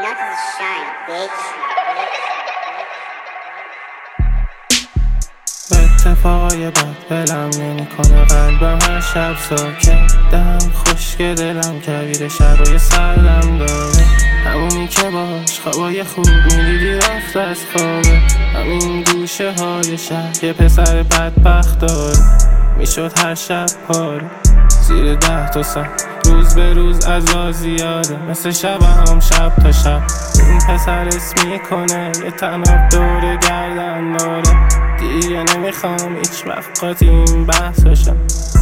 Enough is a shine, bitch. اتفاقای بد بلم نمیکنه قلبم هر شب ساکت دم خشک دلم کویر شبای سردم داره همونی که باش خوابای خوب میدیدی رفت از خوابه همین گوشه های شب یه پسر بدبخت داره میشد هر شب پاره زیر 10 تا سر روز به روز عذا زیاده مثل شب تا شب این پسر اسم میکنه یه تناب دور گردن داره دیگه نمیخوام هیچ وقت قاطی این بحثاشم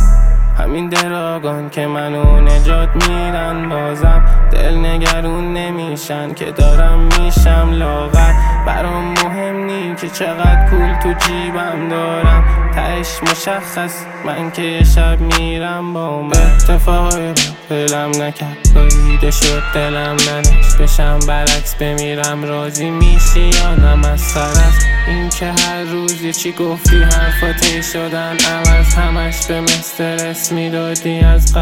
همین دراگان که منو نجات میدن بازم دل نگرون نمیشن که دارم میشم لاغر برام مهم نی که چقدر پول تو جیبم دارم تهش مشخص من که یه شب میرم با من اتفاقی دلم نکرد باریده شد دلم ننش بشم برعکس بمیرم راضی میشی یا نه مسخره است این که هر روز یه چی گفتی حرفاتی شدن عوض همش به استرس میدادی از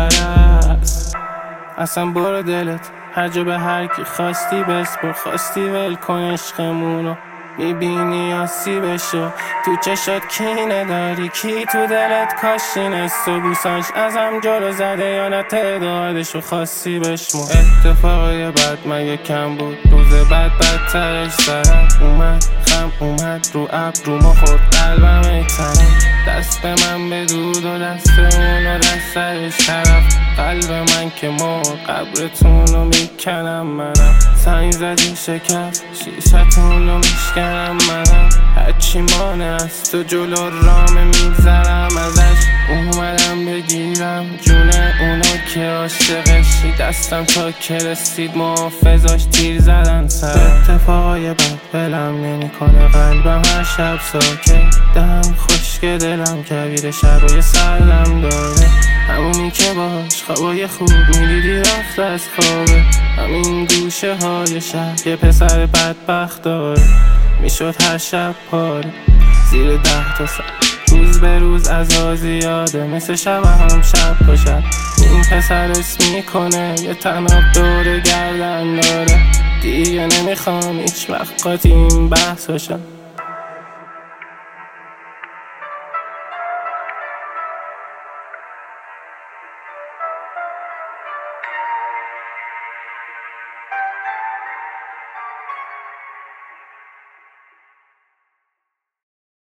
غرض اصلا برو دلت هر جا به هر کی خواستی بسپر خواستی ول کن عشقمونو میبینی آسی بشو تو چشات کینه داری کی تو دلت کاشینست و بوساش ازم جلو زده یا نه تعدادشو خاصی بشمو اتفاقی بد مگه کم بود روز بعد بدترش سرم اومد خم اومد رو ابرومو خورد قلبم ایترم دست من به دود و دست اونو دست سرش طرف قلب من که مرد قبرتونو میکنم منم سنگ زدی شکست شیشتونو میشکنم منم هرچی مانه از تو جلو رامه میگذرم ازش اومدم بگیرم جونه اونو که عاشقشی دستم تا که رسید محافظاش تیر زدن سر اتفاقای بد بلم نمیکنه قلبم هر شب ساکت دم خشک دلم کویر شبای سردم داره همونی که باش خوابای خوب میدیدی رفت از خوابه همین گوشه های شب یه پسر بدبخت داره میشد هر شب پاره زیر 10 تا سر روز به روز عذا زیاده مثل شب تا شب این پسر اسم میکنه یه تناب دور گردن داره دیگه نمیخوام هیچ وقت قاطی این بحثاشم